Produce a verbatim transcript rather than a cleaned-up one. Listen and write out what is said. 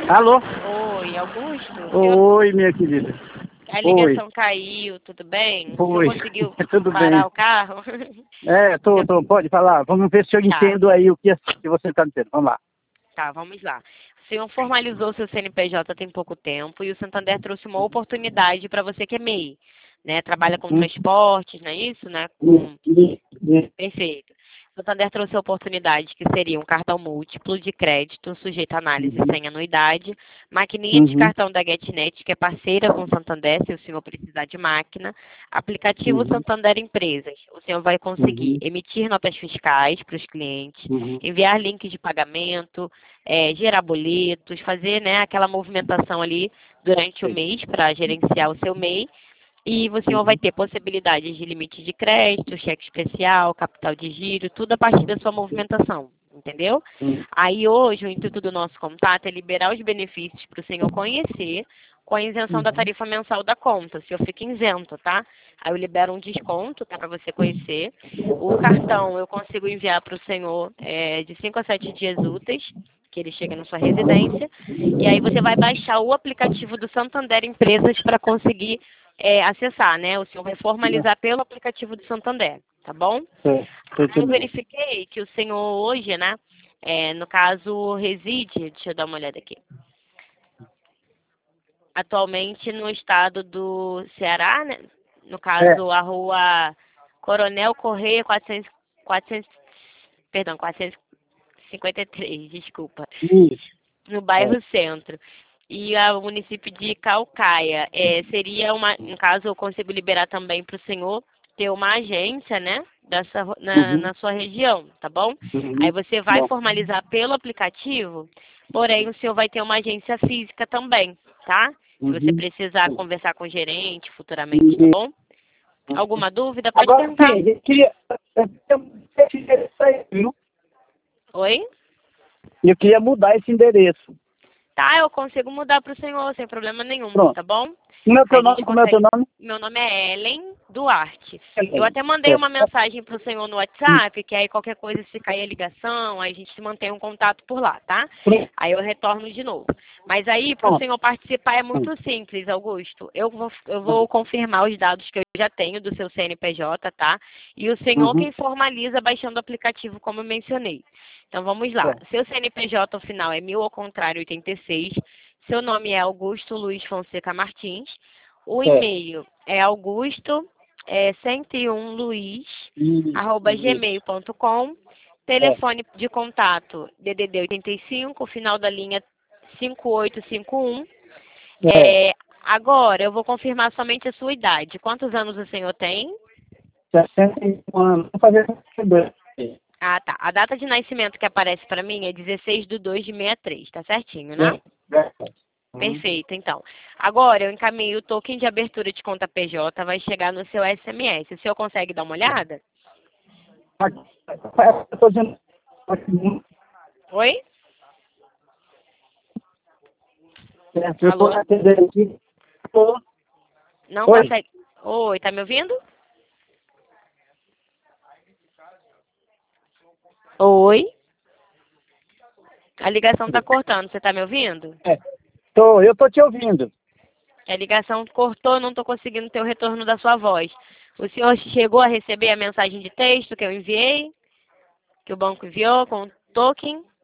Alô? Oi, Augusto? Oi, minha querida. A ligação Oi. caiu, tudo bem? Oi. Você conseguiu tudo parar bem. o carro? É, tô, tô, pode falar. Vamos ver se eu Tá. entendo aí o que, que você está dizendo. Vamos lá. Tá, vamos lá. O senhor formalizou seu C N P J tem pouco tempo e o Santander trouxe uma oportunidade para você que é M E I, né? Trabalha com Hum. transportes, não é isso, né? Hum, Com... hum, hum. Perfeito. O Santander trouxe a oportunidade que seria um cartão múltiplo de crédito, sujeito a análise Uhum. sem anuidade, maquininha de Uhum. cartão da GetNet, que é parceira com o Santander, se o senhor precisar de máquina, aplicativo Uhum. Santander Empresas. O senhor vai conseguir Uhum. emitir notas fiscais para os clientes, Uhum. enviar links de pagamento, é, gerar boletos, fazer, né, aquela movimentação ali durante o Sim. mês para gerenciar o seu M E I. E o senhor vai ter possibilidades de limite de crédito, cheque especial, capital de giro, tudo a partir da sua movimentação, entendeu? Uhum. Aí hoje o intuito do nosso contato é liberar os benefícios para o senhor conhecer com a isenção da tarifa mensal da conta. O senhor fica isento, tá? Aí eu libero um desconto, tá, para você conhecer. O cartão eu consigo enviar para o senhor é, de cinco a sete dias úteis, que ele chega na sua residência. E aí você vai baixar o aplicativo do Santander Empresas para conseguir é, acessar, né? O senhor vai formalizar pelo aplicativo do Santander, tá bom? É, tô Aí eu entendendo. verifiquei que o senhor hoje, né? É, no caso, reside, deixa eu dar uma olhada aqui. Atualmente no estado do Ceará, né? No É, caso, a rua Coronel Correia quatrocentos, quatrocentos, perdão, quatrocentos e cinquenta e três, desculpa. isso. No bairro Centro. E a- o município de Calcaia. É, seria uma, no caso, eu consigo liberar também para o senhor ter uma agência, né, dessa, ro- na, Uhum. na sua região, tá bom? Aí Uhum. você vai Bom. formalizar pelo aplicativo, porém o senhor vai ter uma agência física também, tá? Se você Uhum. precisar conversar com o gerente futuramente, tá bom? Alguma dúvida? Pode Agora perguntar. sim, eu queria. Eu queria esse endereço aí, viu? Oi? Eu queria mudar esse endereço. Tá, eu consigo mudar para o senhor sem problema nenhum, Pronto. tá bom? Como é o A teu gente nome? Como é o teu consegue. nome? Meu nome é Ellen Duarte. Eu Ellen. até mandei uma É. mensagem para o senhor no WhatsApp, que aí qualquer coisa, se cair a ligação, aí a gente mantém um contato por lá, tá? Aí eu retorno de novo. Mas aí, para o Pronto. senhor participar é muito simples, Augusto. Eu vou, eu vou confirmar os dados que eu já tenho do seu C N P J, tá? E o senhor Uhum. quem formaliza baixando o aplicativo, como eu mencionei. Então vamos lá. É. Seu C N P J ao final é mil ao contrário oitenta e seis. Seu nome é Augusto Luiz Fonseca Martins. O É. e-mail é augusto é, cento e um luiz arroba Isso. gmail ponto com. É. Telefone de contato D D D oitenta e cinco, final da linha cinco oito cinco um. É. É, agora eu vou confirmar somente a sua idade. Quantos anos o senhor tem? sessenta e um anos. Vou fazer sessenta e dois. Ah, tá. A data de nascimento que aparece para mim é dezesseis de dois de sessenta e três, tá certinho, né? É. É. Uhum. Perfeito, então. Agora eu encaminho o token de abertura de conta P J, vai chegar no seu S M S. O senhor consegue dar uma olhada? Eu tô dizendo. Oi? Eu tô Alô? atendendo aqui. Tô. Não Oi. consegue. Oi, tá me ouvindo? Oi? A ligação tá cortando, você tá me ouvindo? É. Tô, eu tô te ouvindo. A ligação cortou, não tô conseguindo ter o retorno da sua voz. O senhor chegou a receber a mensagem de texto que eu enviei? Que o banco enviou com o token?